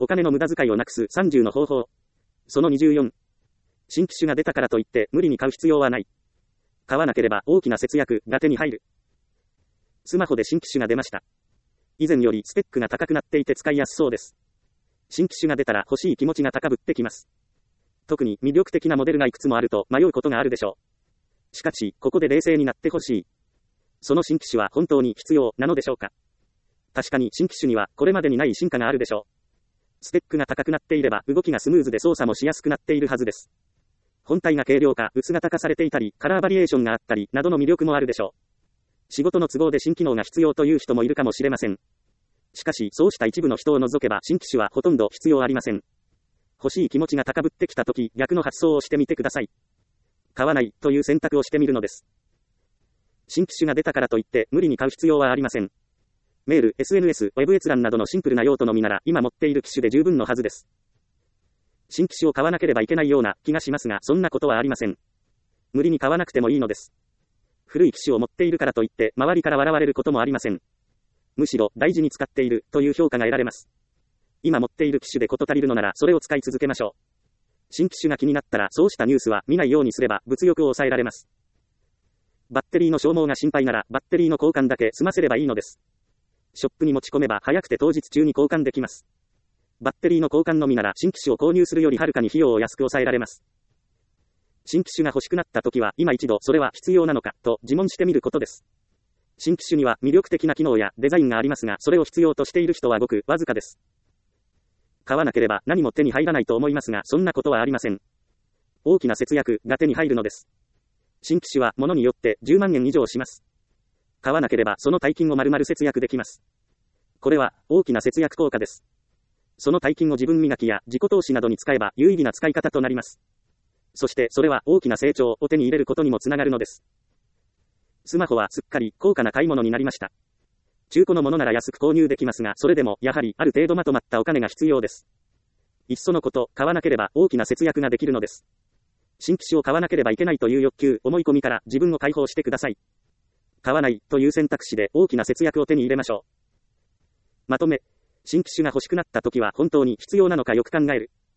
お金の無駄遣いをなくす30の方法。その24。新機種が出たからといって無理に買う必要はない。買わなければ大きな節約が手に入る。スマホで新機種が出ました。以前よりスペックが高くなっていて使いやすそうです。新機種が出たら欲しい気持ちが高ぶってきます。特に魅力的なモデルがいくつもあると迷うことがあるでしょう。しかし、ここで冷静になってほしい。その新機種は本当に必要なのでしょうか。確かに新機種にはこれまでにない進化があるでしょう。スペックが高くなっていれば動きがスムーズで操作もしやすくなっているはずです。本体が軽量化、薄型化されていたり、カラーバリエーションがあったり、などの魅力もあるでしょう。仕事の都合で新機能が必要という人もいるかもしれません。しかし、そうした一部の人を除けば新機種はほとんど必要ありません。欲しい気持ちが高ぶってきたとき、逆の発想をしてみてください。買わないという選択をしてみるのです。新機種が出たからといって無理に買う必要はありません。メール、SNS、ウェブ閲覧などのシンプルな用途のみなら今持っている機種で十分のはずです。新機種を買わなければいけないような気がしますが、そんなことはありません。無理に買わなくてもいいのです。古い機種を持っているからといって周りから笑われることもありません。むしろ大事に使っているという評価が得られます。今持っている機種で事足りるのならそれを使い続けましょう。新機種が気になったらそうしたニュースは見ないようにすれば物欲を抑えられます。バッテリーの消耗が心配ならバッテリーの交換だけ済ませればいいのです。ショップに持ち込めば早くて当日中に交換できます。バッテリーの交換のみなら新機種を購入するよりはるかに費用を安く抑えられます。新機種が欲しくなった時は今一度それは必要なのかと自問してみることです。新機種には魅力的な機能やデザインがありますが、それを必要としている人はごくわずかです。買わなければ何も手に入らないと思いますが、そんなことはありません。大きな節約が手に入るのです。新機種は物によって10万円以上します。買わなければその大金を丸々節約できます。これは大きな節約効果です。その大金を自分磨きや自己投資などに使えば有意義な使い方となります。そしてそれは大きな成長を手に入れることにもつながるのです。スマホはすっかり高価な買い物になりました。中古のものなら安く購入できますが、それでもやはりある程度まとまったお金が必要です。いっそのこと、買わなければ大きな節約ができるのです。新機種を買わなければいけないという欲求、思い込みから自分を解放してください。買わないという選択肢で大きな節約を手に入れましょう。まとめ、新機種が欲しくなった時は本当に必要なのかよく考える。